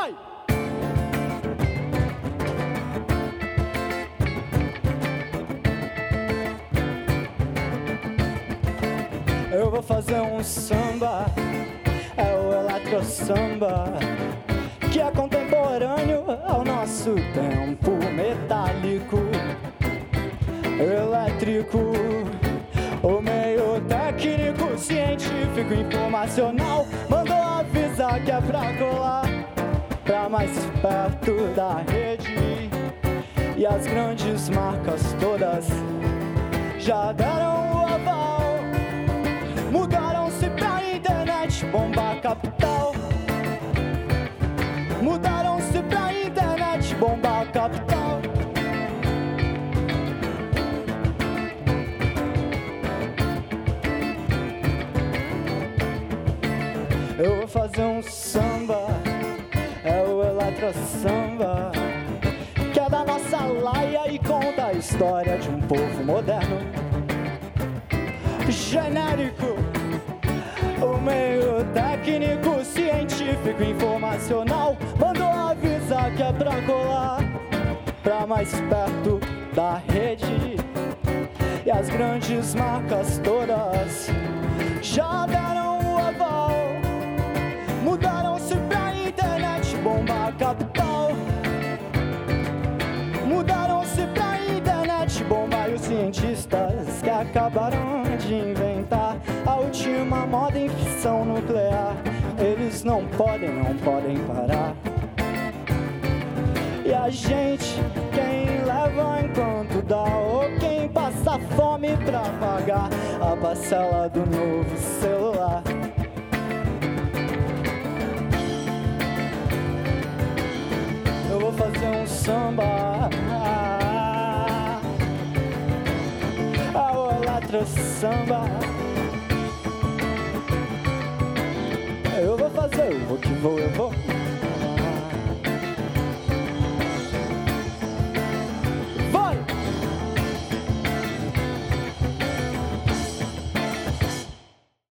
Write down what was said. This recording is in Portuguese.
Vai! Eu vou fazer um samba, é o eletro samba, que é contemporâneo ao nosso tempo, metálico, elétrico, o meio técnico, científico, informacional, mandou avisar que é pra colar pra mais perto da rede. E as grandes marcas todas já deram o aval, mudaram-se pra internet, bomba capital. Mudaram-se pra internet, bomba capital. Eu vou fazer um samba, é o eletro samba, que é da nossa laia e conta a história de um povo moderno, genérico, o meio técnico, científico, informacional, mandou avisar que é pra colar pra mais perto da rede. E as grandes marcas todas já deram o aval, mudaram-se pra internet, bomba capital. Mudaram-se pra internet, bomba, e os cientistas que acabaram de inventar a última moda em fissão nuclear, eles não podem parar. E a gente, quem leva enquanto dá, ou quem passa fome pra pagar a parcela do novo celular. Eu vou fazer um samba, o eletro samba.